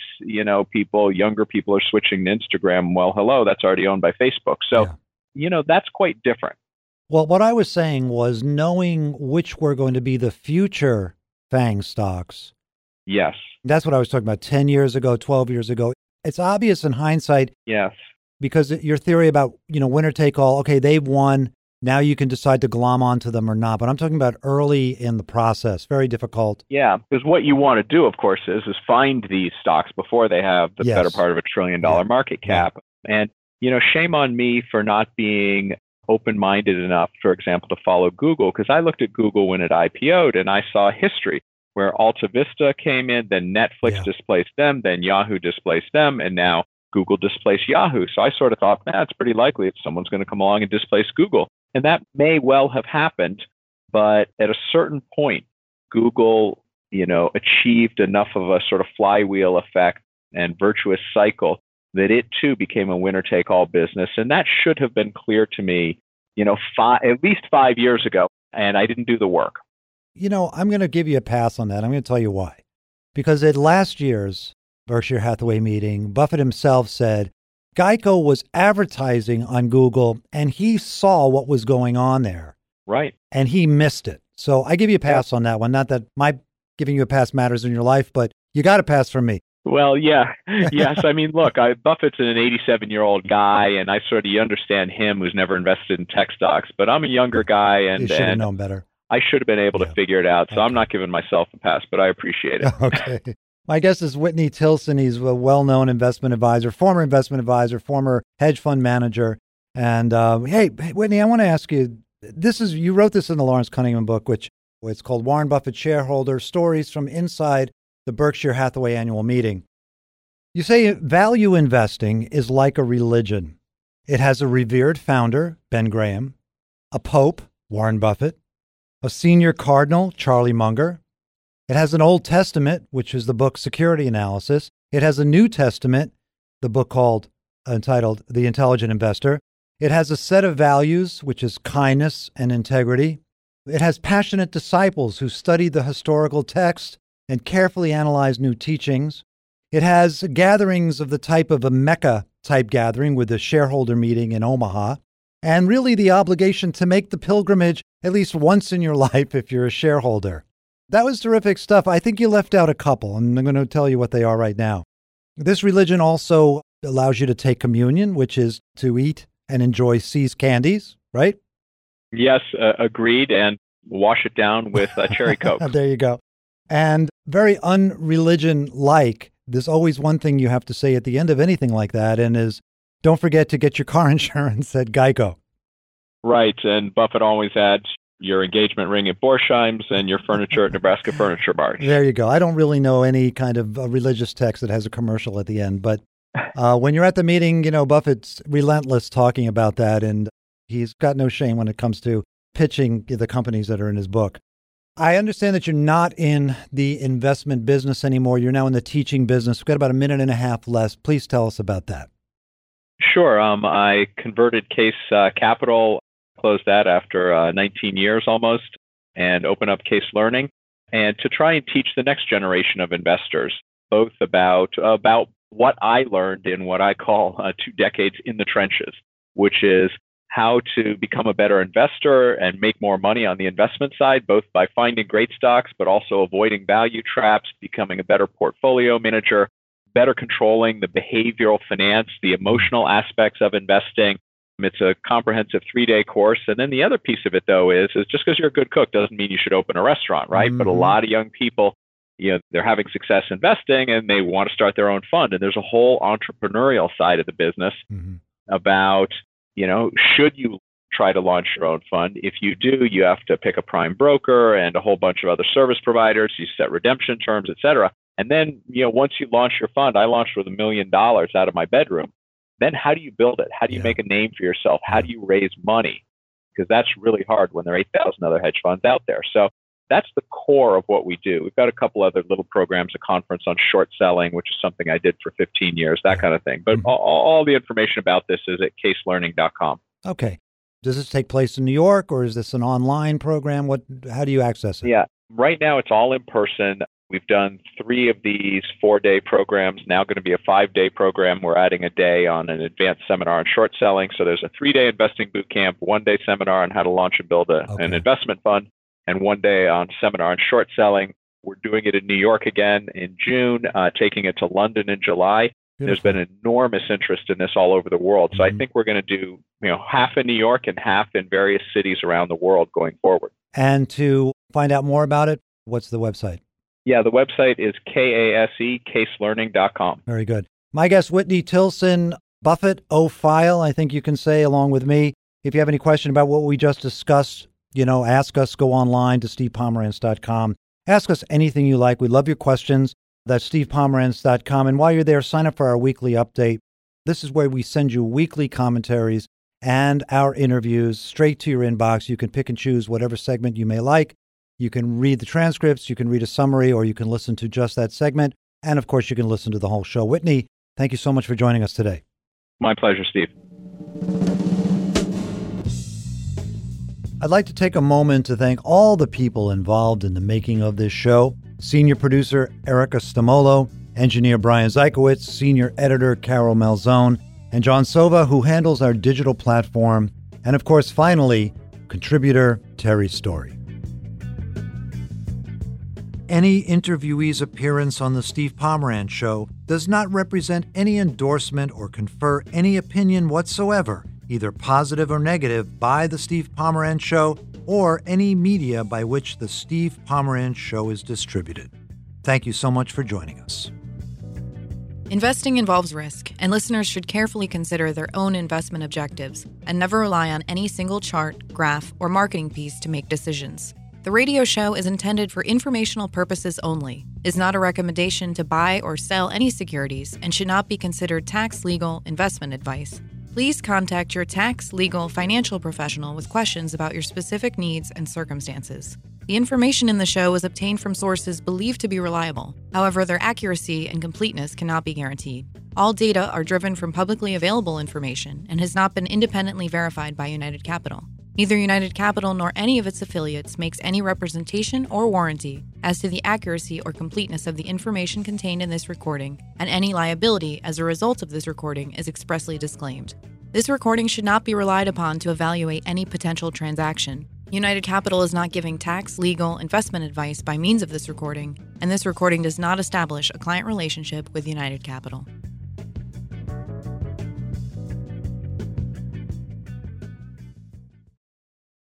younger people are switching to Instagram, well, hello, that's already owned by Facebook. So, that's quite different. Well, what I was saying was knowing which were going to be the future FANG stocks. Yes. That's what I was talking about 10 years ago, 12 years ago. It's obvious in hindsight. Yes. Because your theory about, winner take all, okay, they've won. Now you can decide to glom onto them or not. But I'm talking about early in the process. Very difficult. Yeah, because what you want to do, of course, is find these stocks before they have the better part of $1 trillion market cap. And, shame on me for not being open-minded enough, for example, to follow Google. Because I looked at Google when it IPO'd and I saw history where Alta Vista came in, then Netflix displaced them, then Yahoo displaced them, and now Google displaced Yahoo. So I sort of thought, it's pretty likely that someone's going to come along and displace Google. And that may well have happened, but at a certain point, Google, achieved enough of a sort of flywheel effect and virtuous cycle that it too became a winner-take-all business. And that should have been clear to me, at least 5 years ago, and I didn't do the work. I'm going to give you a pass on that. I'm going to tell you why. Because at last year's Berkshire Hathaway meeting, Buffett himself said, Geico was advertising on Google and he saw what was going on there. Right. And he missed it. So I give you a pass on that one. Not that my giving you a pass matters in your life, but you got a pass from me. Well, yeah. Yes. I mean, look, Buffett's an 87-year-old guy, and you understand him who's never invested in tech stocks, but I'm a younger guy. And you should have known better. I should have been able to figure it out. So I'm not giving myself a pass, but I appreciate it. Okay. My guest is Whitney Tilson. He's a well-known investment advisor, former hedge fund manager. And hey, Whitney, I want to ask you, you wrote this in the Lawrence Cunningham book, which it's called Warren Buffett Shareholder Stories from Inside the Berkshire Hathaway Annual Meeting. You say value investing is like a religion. It has a revered founder, Ben Graham, a pope, Warren Buffett, a senior cardinal, Charlie Munger. It has an Old Testament, which is the book Security Analysis. It has a New Testament, the book entitled The Intelligent Investor. It has a set of values, which is kindness and integrity. It has passionate disciples who study the historical text and carefully analyze new teachings. It has gatherings of the type of a Mecca-type gathering with a shareholder meeting in Omaha, and really the obligation to make the pilgrimage at least once in your life if you're a shareholder. That was terrific stuff. I think you left out a couple, and I'm going to tell you what they are right now. This religion also allows you to take communion, which is to eat and enjoy See's candies, right? Yes, agreed, and wash it down with cherry Coke. There you go. And very unreligion-like, there's always one thing you have to say at the end of anything like that, and is don't forget to get your car insurance at Geico. Right, and Buffett always adds your engagement ring at Borsheim's and your furniture at Nebraska Furniture Mart. There you go. I don't really know any kind of religious text that has a commercial at the end, but when you're at the meeting, Buffett's relentless talking about that, and he's got no shame when it comes to pitching the companies that are in his book. I understand that you're not in the investment business anymore. You're now in the teaching business. We've got about a minute and a half left. Please tell us about that. Sure. I converted Case Capital, closed that after 19 years almost, and opened up Case Learning, and to try and teach the next generation of investors, both about what I learned in what I call 2 decades in the trenches, which is how to become a better investor and make more money on the investment side, both by finding great stocks, but also avoiding value traps, becoming a better portfolio manager, better controlling the behavioral finance, the emotional aspects of investing. It's a comprehensive 3-day course. And then the other piece of it, though, is just because you're a good cook doesn't mean you should open a restaurant, right? Mm-hmm. But a lot of young people, they're having success investing and they want to start their own fund. And there's a whole entrepreneurial side of the business about, should you try to launch your own fund? If you do, you have to pick a prime broker and a whole bunch of other service providers. You set redemption terms, et cetera. And then, once you launch your fund, I launched with $1 million out of my bedroom. Then how do you build it? How do you make a name for yourself? How do you raise money? Because that's really hard when there are 8,000 other hedge funds out there. So that's the core of what we do. We've got a couple other little programs, a conference on short selling, which is something I did for 15 years, that kind of thing. But all the information about this is at caselearning.com. Okay. Does this take place in New York, or is this an online program? How do you access it? Yeah. Right now, it's all in person. We've done 3 of these 4-day programs, now going to be a 5-day program. We're adding a day on an advanced seminar on short selling. So there's a 3-day investing boot camp, 1-day seminar on how to launch and build an investment fund, and 1 day on seminar on short selling. We're doing it in New York again in June, taking it to London in July. Beautiful. There's been enormous interest in this all over the world. So I think we're going to do half in New York and half in various cities around the world going forward. And to find out more about it, what's the website? Yeah, the website is caselearning.com. Very good. My guest, Whitney Tilson, Buffett-ophile, I think you can say, along with me. If you have any question about what we just discussed, ask us. Go online to stevepomerantz.com. Ask us anything you like. We love your questions. That's stevepomerantz.com. And while you're there, sign up for our weekly update. This is where we send you weekly commentaries and our interviews straight to your inbox. You can pick and choose whatever segment you may like. You can read the transcripts, you can read a summary, or you can listen to just that segment. And of course, you can listen to the whole show. Whitney, thank you so much for joining us today. My pleasure, Steve. I'd like to take a moment to thank all the people involved in the making of this show. Senior producer Erica Stamolo, engineer Brian Zykowitz, senior editor Carol Malzone, and John Sova, who handles our digital platform. And of course, finally, contributor Terry Story. Any interviewee's appearance on The Steve Pomerantz Show does not represent any endorsement or confer any opinion whatsoever, either positive or negative, by The Steve Pomerantz Show or any media by which The Steve Pomerantz Show is distributed. Thank you so much for joining us. Investing involves risk, and listeners should carefully consider their own investment objectives and never rely on any single chart, graph, or marketing piece to make decisions. The radio show is intended for informational purposes only, is not a recommendation to buy or sell any securities, and should not be considered tax, legal, investment advice. Please contact your tax, legal, financial professional with questions about your specific needs and circumstances. The information in the show is obtained from sources believed to be reliable. However, their accuracy and completeness cannot be guaranteed. All data are driven from publicly available information and has not been independently verified by United Capital. Neither United Capital nor any of its affiliates makes any representation or warranty as to the accuracy or completeness of the information contained in this recording, and any liability as a result of this recording is expressly disclaimed. This recording should not be relied upon to evaluate any potential transaction. United Capital is not giving tax, legal, investment advice by means of this recording, and this recording does not establish a client relationship with United Capital.